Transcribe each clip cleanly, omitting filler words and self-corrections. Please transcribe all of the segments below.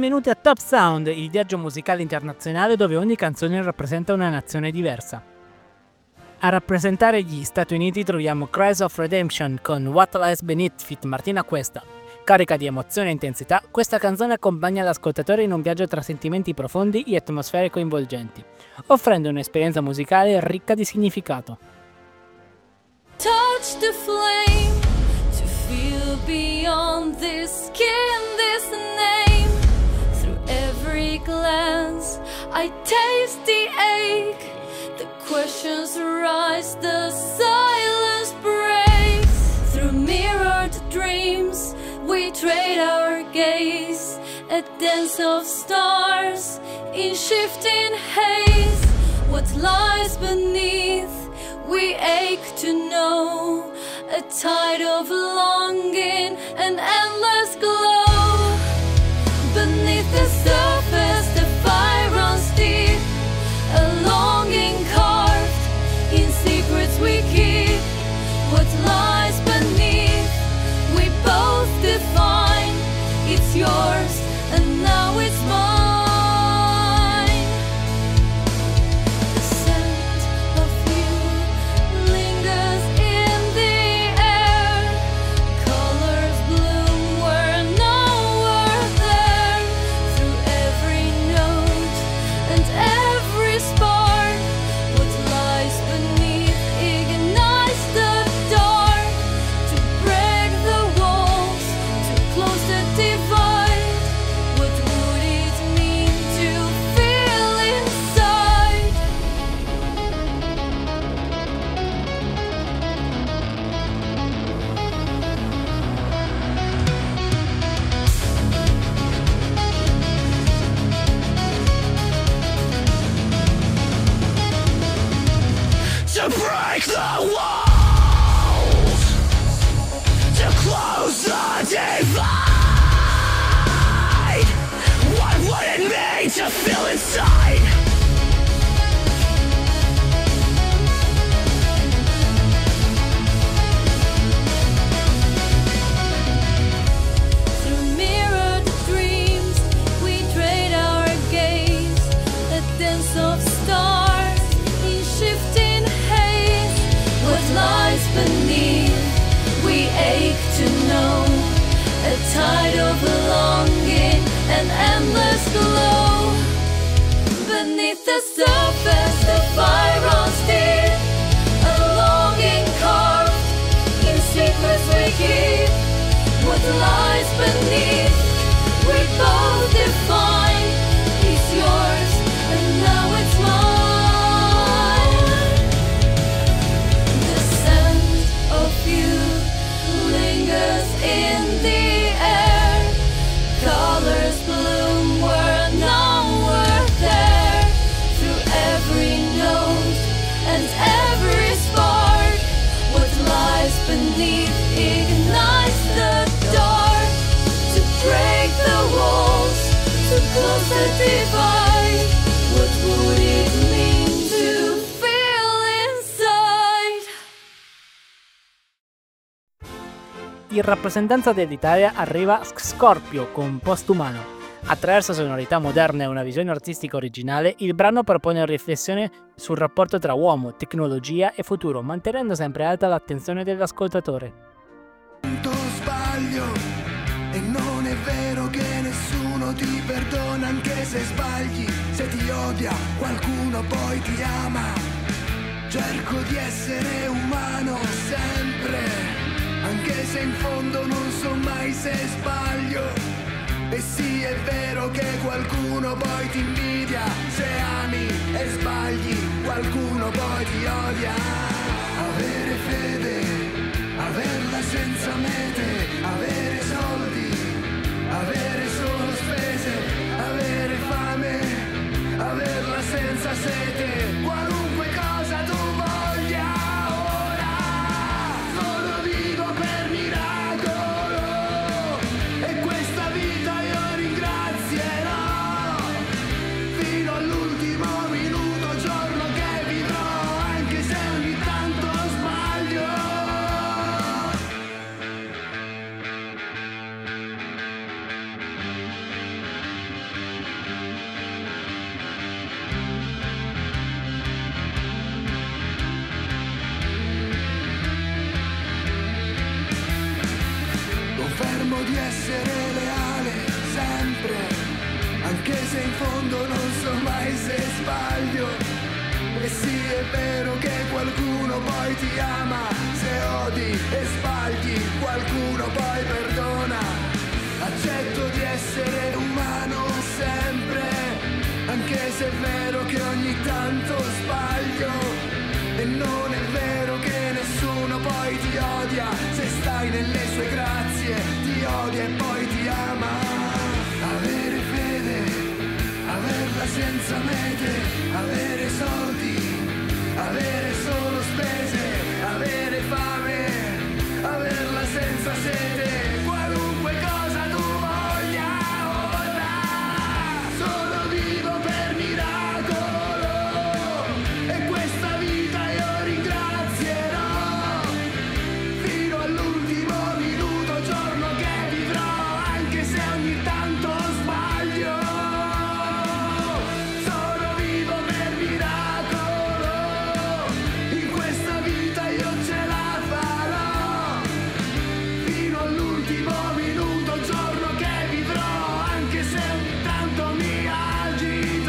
Benvenuti a Top Sound, il viaggio musicale internazionale dove ogni canzone rappresenta una nazione diversa. A rappresentare gli Stati Uniti troviamo Cries of Redemption con What Lies Beneath feat. Martina Cuesta. Carica di emozione e intensità, questa canzone accompagna l'ascoltatore in un viaggio tra sentimenti profondi e atmosfere coinvolgenti, offrendo un'esperienza musicale ricca di significato. Touch the flame to feel beyond this skin, this name. Through every glance I taste the ache. The questions rise, the silence breaks. Through mirrored dreams we trade our gaze. A dance of stars in shifting haze. What lies beneath we ache to know, a tide of longing, an endless glow. Beneath the surface the fire runs deep, a longing carved in secrets we keep. What lies beneath we both define. It's yours and now it's mine. To break the walls, to close the divide. What would it mean to feel inside? Through mirrored dreams we trade our gaze. A dance of stars in shifting haze. What lies beneath we ache to know, a tide of longing, an endless glow. Beneath the surface the fire runs deep, a longing carved in secrets we keep. What lies beneath we both define. It's yours and now it's mine. The scent of you lingers in the air. Colors bloom where none were there. Through every note and every spark, what lies beneath ignites the dark. To break the walls, to close the divide. What would it mean to feel inside? In rappresentanza dell'Italia arriva Scorpio con Postumano. Attraverso sonorità moderne e una visione artistica originale, il brano propone una riflessione sul rapporto tra uomo, tecnologia e futuro, mantenendo sempre alta l'attenzione dell'ascoltatore. Sbaglio e non è vero che nessuno ti perdona anche se sbagli. Se ti odia qualcuno poi ti ama. Cerco di essere umano sempre, anche se in fondo non so mai se sbaglio. E sì, è vero che qualcuno poi ti invidia. Se ami e sbagli qualcuno poi ti odia. Avere fede, averla senza mete, avere soldi, avere solo spese, avere fame, averla senza sete. Qualunque cosa tu voglia ora, solo vivo per miracolo. E questa vita io ringrazierò fino all'ultimo minuto, giorno che vivrò, anche se ogni tanto sbaglio. essere leale sempre, anche se in fondo non so mai se sbaglio. E sì, è vero che qualcuno poi ti ama, se odi e sbagli qualcuno poi perdona. Accetto di essere umano sempre, anche se è vero che ogni tanto sbaglio. E non è vero che nessuno poi ti odia, se stai nelle sue grazie ti odia e poi ti ama. Avere fede, averla senza mete, avere soldi, avere solo spese, avere fame, averla senza sete, qualunque cosa tu voglia ora. Sono vivo per miracolo e questa vita io ringrazierò fino all'ultimo minuto, giorno che vivrò, anche se ogni tanto sbaglio. Sono vivo per miracolo, in questa vita io ce la farò fino all'ultimo minuto, giorno che vivrò, anche se ogni tanto mi agito.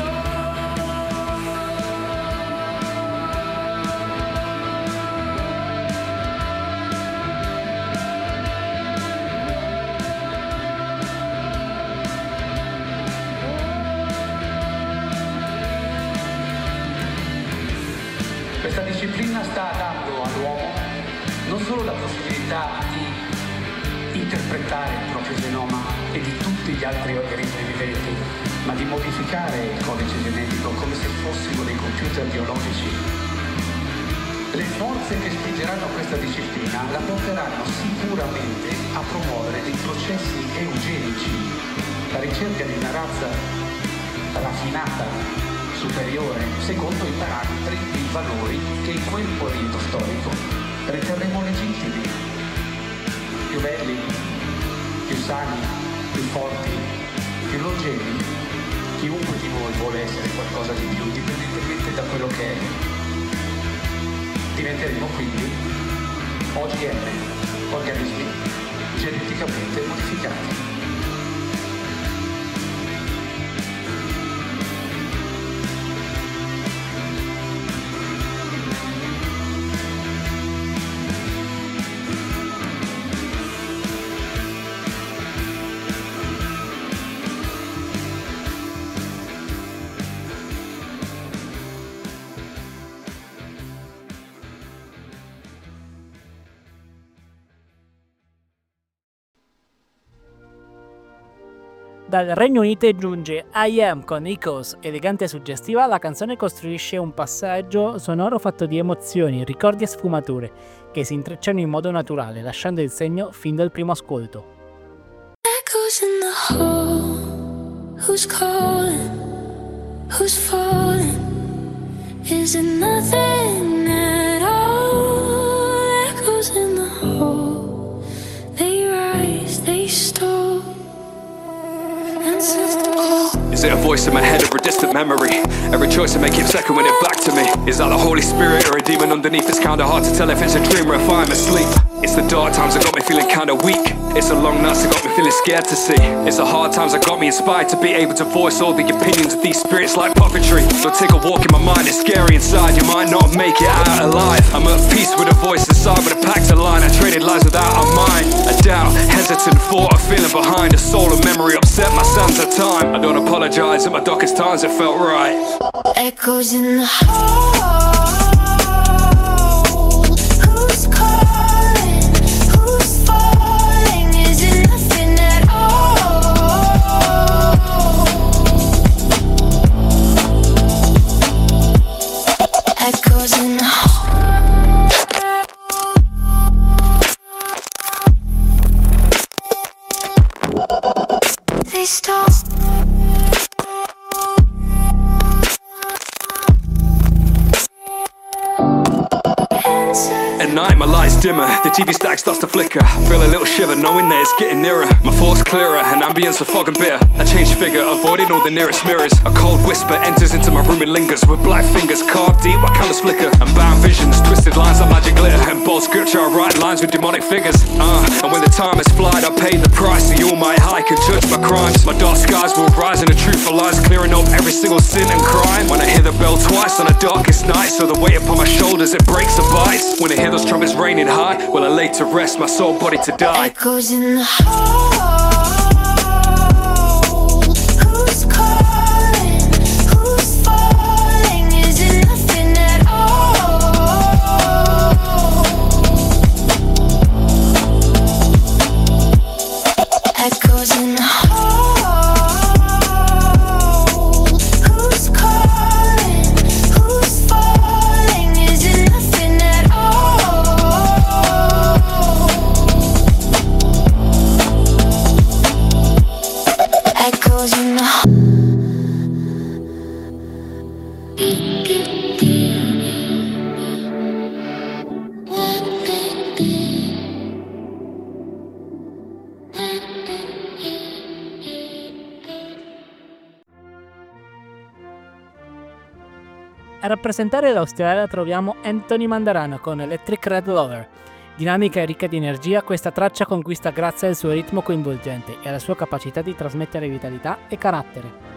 Questa disciplina sta dando all'uomo non solo la possibilità di interpretare il proprio genoma e di tutti gli altri organismi viventi, ma di modificare il codice genetico come se fossimo dei computer biologici. Le forze che spingeranno questa disciplina la porteranno sicuramente a promuovere dei processi eugenici, la ricerca di una razza raffinata, superiore, secondo i parametri e i valori che in quel periodo storico riterremo legittimi. Più belli, più sani, più forti, più longevi. Chiunque di noi vuole essere qualcosa di più, indipendentemente da quello che è. Diventeremo quindi OGM, organismi geneticamente modificati. Dal Regno Unito giunge I Am con Echoes, elegante e suggestiva. La canzone costruisce un passaggio sonoro fatto di emozioni, ricordi e sfumature che si intrecciano in modo naturale, lasciando il segno fin dal primo ascolto. Echoes in the hall. Who's calling? Who's falling? Is it nothing at all? Echoes in the hall. They rise, they stall. Answers the call. Is it a voice in my head or a distant memory? Every choice I make keeps echoing it back to me. Is that the Holy Spirit or a demon underneath? It's kinda hard to tell if it's a dream or if I'm asleep. It's the dark times that got me feeling kinda weak. It's the long nights that got me feeling scared to see. It's the hard times that got me inspired to be able to voice all the opinions of these spirits like puppetry. So take a walk in my mind, it's scary inside. You might not make it out alive. I'm at peace with a voice inside, but a packed a line. I traded lies without a mind. A doubt, hesitant, thought, a feeling behind. A soul of memory upset my sands of time. I don't apologise, at my darkest times it felt right. Echoes in the hall. Who's calling? Who's falling? Is it nothing at all? Echoes in the hall. They stop. night, my light's dimmer. The TV stack starts to flicker. Feel a little shiver knowing that it's getting nearer. My thoughts clearer and ambience a fog and bitter. A changed figure, avoiding all the nearest mirrors. A cold whisper enters into my room and lingers. With black fingers carved deep while candles flicker. And bound visions, twisted lines like magic glitter. And bold scripture, I write lines with demonic figures. And when the time has flied, I paid the price. The Almighty High can judge my crimes. My dark skies will rise and the truth lies, clearing up every single sin and crime. When I hear the bell twice on the darkest night, so the weight upon my shoulders it breaks and bites. When I hear those trumpets raining high, will I lay to rest my soul body to die? Echoes in the hole. Who's calling? Who's falling? Is it nothing at all? Echoes in the hole. Who's calling? Who's falling? Is it nothing at all? Echoes in the hole. A rappresentare l'Australia troviamo Anthony Mandarano con Electric Red Lover. Dinamica e ricca di energia, questa traccia conquista grazie al suo ritmo coinvolgente e alla sua capacità di trasmettere vitalità e carattere.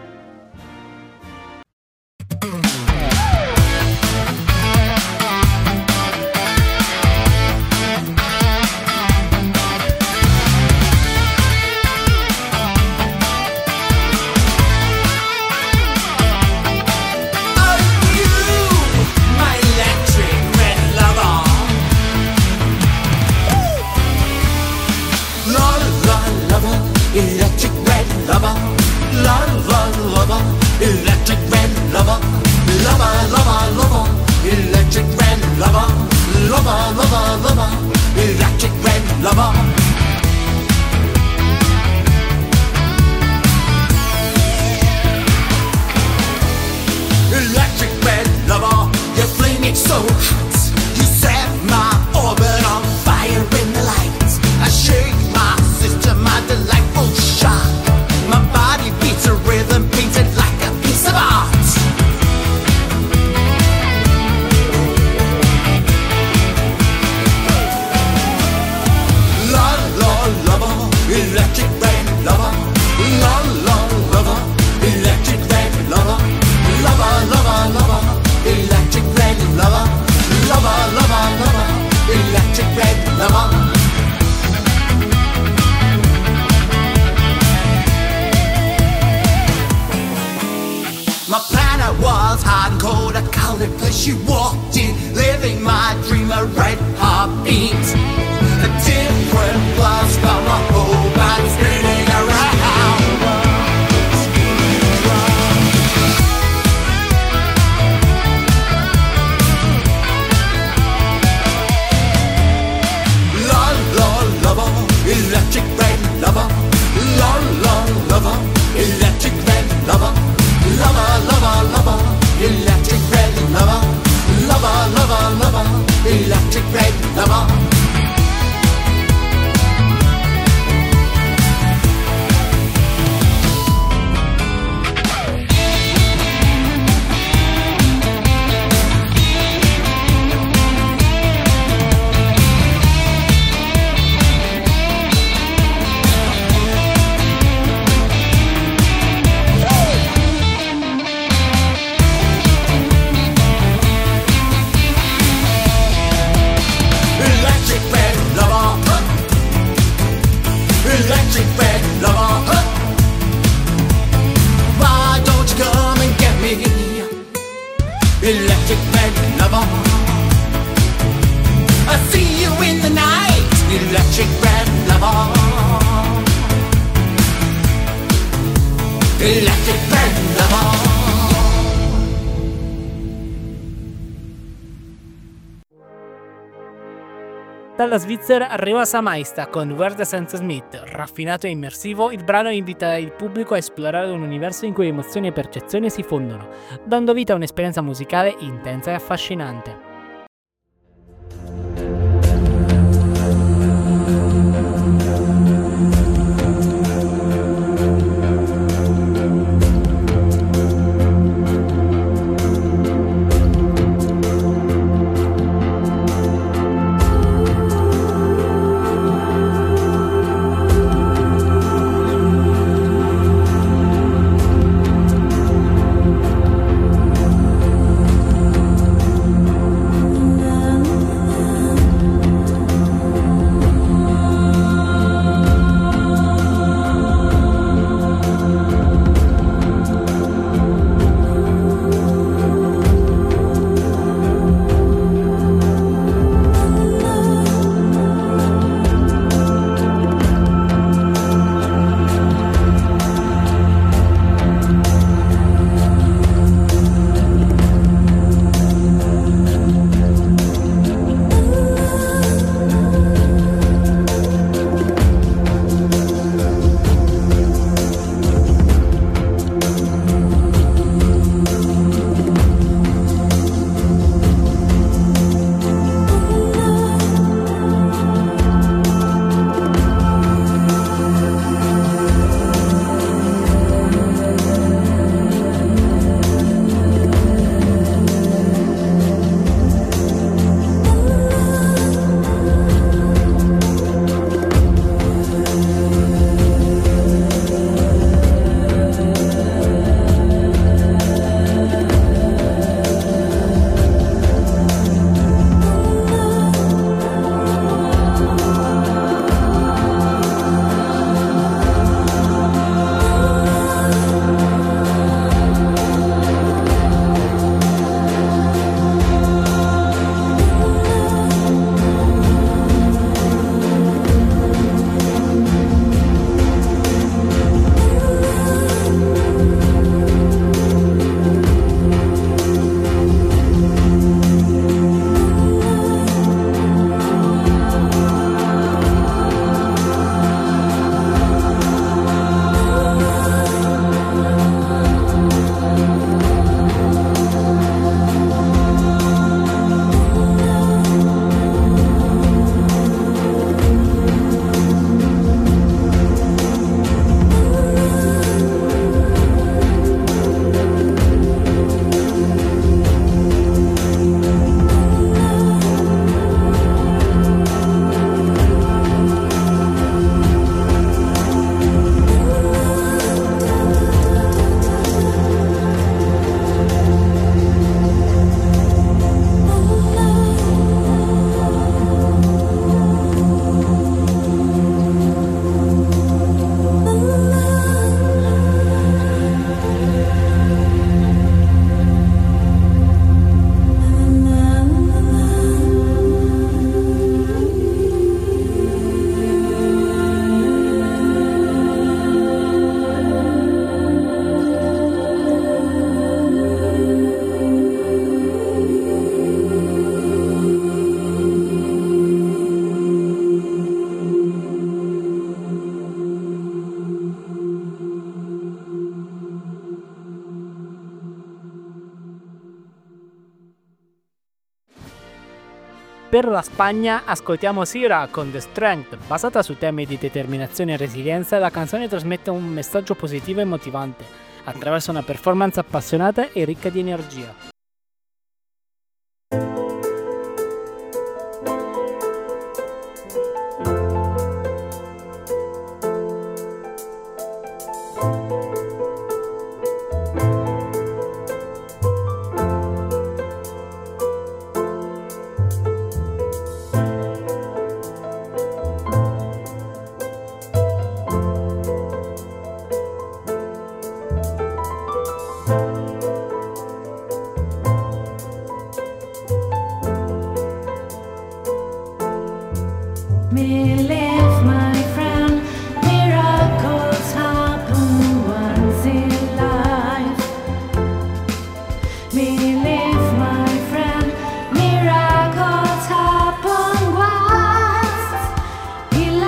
Electric red lover, lover, lover, electric red lover, lover, lover, lover, electric red lover, lover, lover, lover, electric red lover. Electric red lover, you fling it so hot, you set my orbit on fire in the light. I shake my system, my delightful shock. My body beats a rhythm painted like a piece of art. La la lover, electric red lover. La la lover, electric red lover. Lover, lover, lover, electric red lover. Lover, lover, lover, electric red lover. My planet was hard and cold, a colored place she walked in, living my dream, a red heartbeat. A different plasma, my whole body spinning around. La la lover, electric red lover. La la lover, electric red lover. Lover, lover, lover, electric red lover. Lover, lover, lover, electric red lover. Electric red lover, electric red lover. Why don't you come and get me? Electric red lover. I see you in the night, electric red lover. Electric red lover. Dalla Svizzera arriva Samaista con Where the Sense Smith. Raffinato e immersivo, il brano invita il pubblico a esplorare un universo in cui emozioni e percezioni si fondono, dando vita a un'esperienza musicale intensa e affascinante. Per la Spagna ascoltiamo Sira con The Strength. Basata su temi di determinazione e resilienza, la canzone trasmette un messaggio positivo e motivante attraverso una performance appassionata e ricca di energia. Believe, my friend, miracles happen once in life. Believe, my friend, miracles happen once in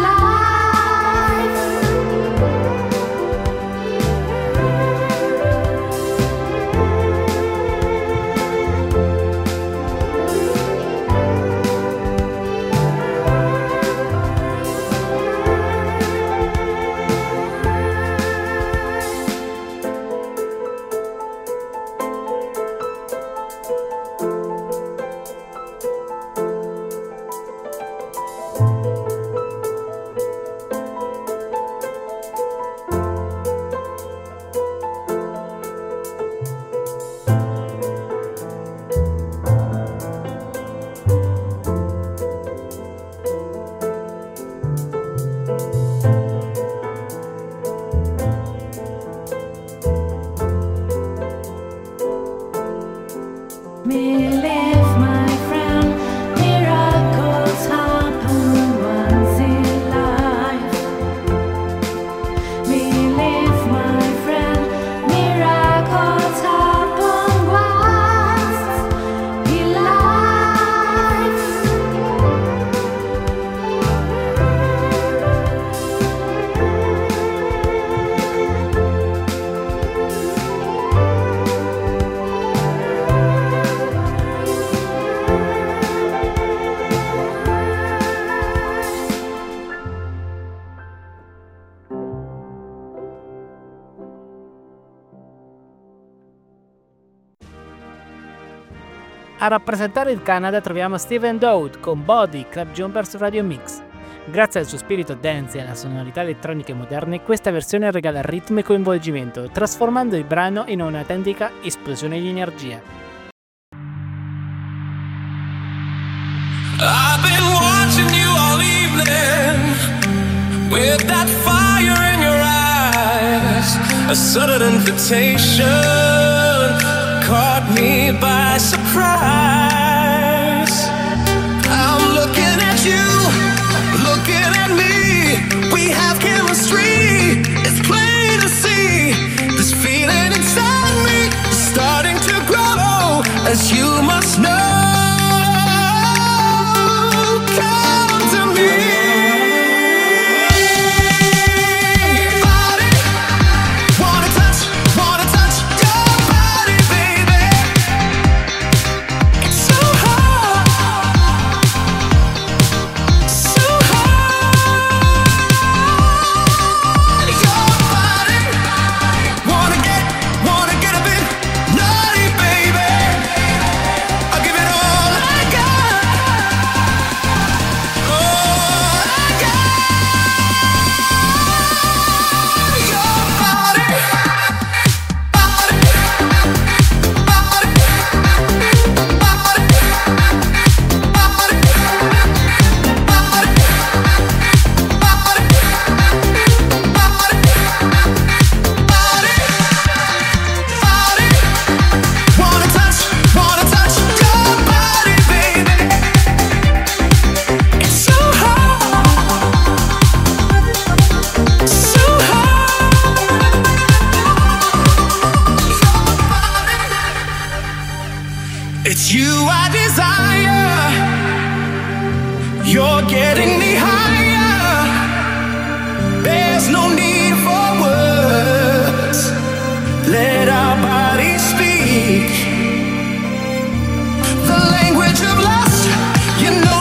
Believe, my friend, miracles happen once in life. Believe, my friend, miracles happen once in life. A rappresentare il Canada troviamo Steven Dowd con Body, Club Jumpers Radio Mix. Grazie al suo spirito dance e alle sonorità elettroniche moderne, questa versione regala ritmo e coinvolgimento, trasformando il brano in un'autentica esplosione di energia. I've been watching you all evening with that fire in your eyes. A sudden invitation caught me by surprise. I'm looking at you, looking at me. We have chemistry, it's plain to see. This feeling inside me is starting to grow, as you must know. Come to me. It's you I desire. You're getting me higher. There's no need for words. Let our bodies speak the language of lust. You know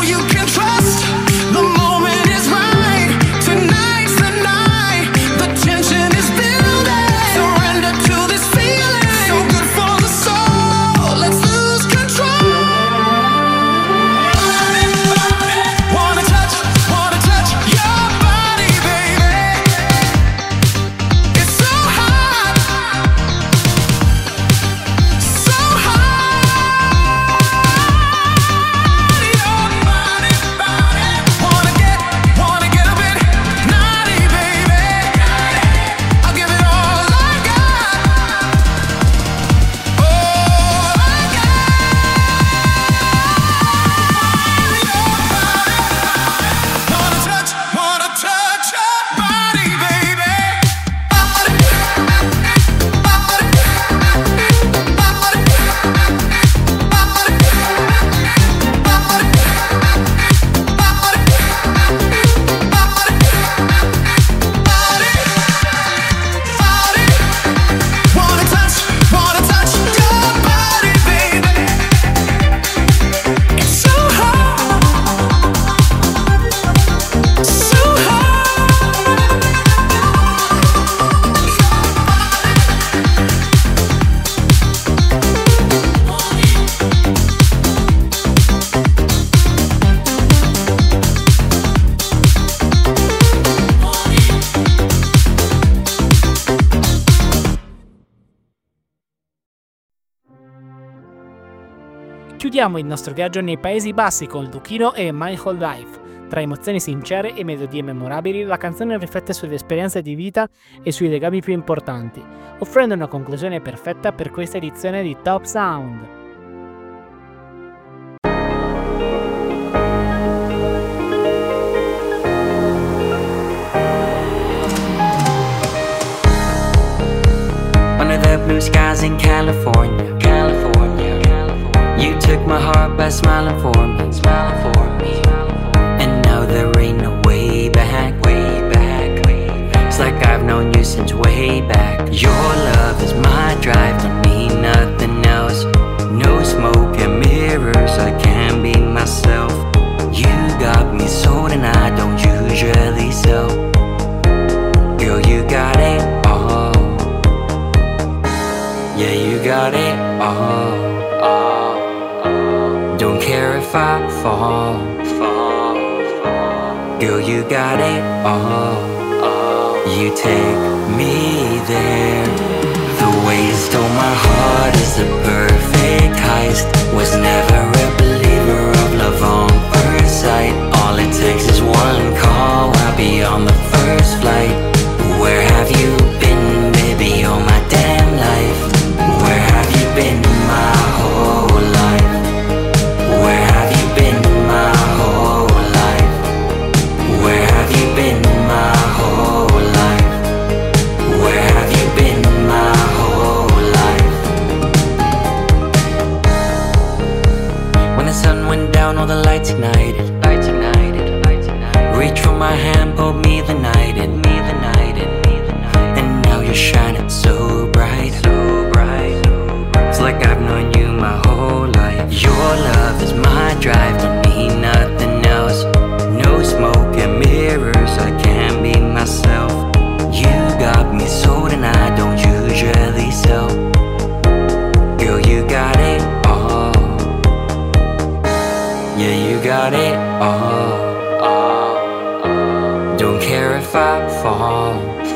Chiudiamo il nostro viaggio nei Paesi Bassi con Luchino e My Whole Life. Tra emozioni sincere e melodie memorabili, la canzone riflette sulle esperienze di vita e sui legami più importanti, offrendo una conclusione perfetta per questa edizione di Top Sound. Under the blue skies in California, you took my heart by smiling for me, and now there ain't no way back, It's like I've known you since way back. Your love is my drive, don't need nothing else. No smoke and mirrors, I can't be myself. You got me sold and I don't usually sell. Girl, you got it all. Yeah, you got it all. Don't care if I fall. Girl, you got it all. You take me there. The way you stole my heart is the perfect heist. Was never a believer of love on first sight. All it takes is one call, I'll be on the first flight. Where have you been, baby, all my damn life? Where have you been my whole life? Where have you been my whole life? Where have you been my whole life? Where have you been my whole life? When the sun went down, all the lights ignited. Reach for my hand, pulled me the night in. And now you're shining so bright. It's like I've known you my whole life. Your love is my drive, don't need nothing else. No smoke and mirrors, I can't be myself. You got me sold and I don't usually sell. Girl, you got it all. Yeah, you got it all. Don't care if I fall.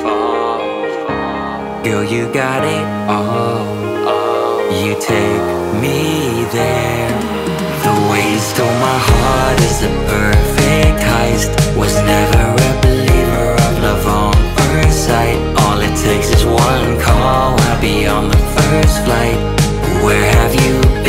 Girl, you got it all. You take me there. The way you stole my heart is the perfect heist. Was never a believer of love on first sight. All it takes is one call, I'll be on the first flight. Where have you